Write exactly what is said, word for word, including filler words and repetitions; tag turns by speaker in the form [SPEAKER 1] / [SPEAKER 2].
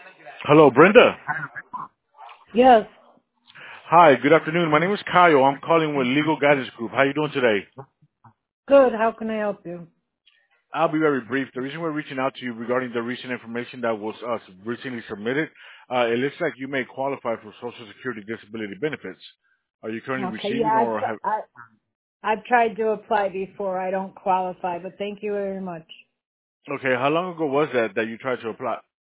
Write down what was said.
[SPEAKER 1] Hello, Brenda.
[SPEAKER 2] Yes.
[SPEAKER 1] Hi, good afternoon. My name is Kyle. I'm calling with Legal Guidance Group. How you doing today?
[SPEAKER 2] Good. How can I help you?
[SPEAKER 1] I'll be very brief. The reason we're reaching out to you regarding the recent information that was uh, recently submitted, uh, it looks like you may qualify for Social Security disability benefits. Are you currently
[SPEAKER 2] Okay.
[SPEAKER 1] receiving
[SPEAKER 2] Yeah, I've,
[SPEAKER 1] or have?
[SPEAKER 2] tr- I, I've tried to apply before. I don't qualify, but thank you very much.
[SPEAKER 1] Okay, how long ago was that that you tried to apply?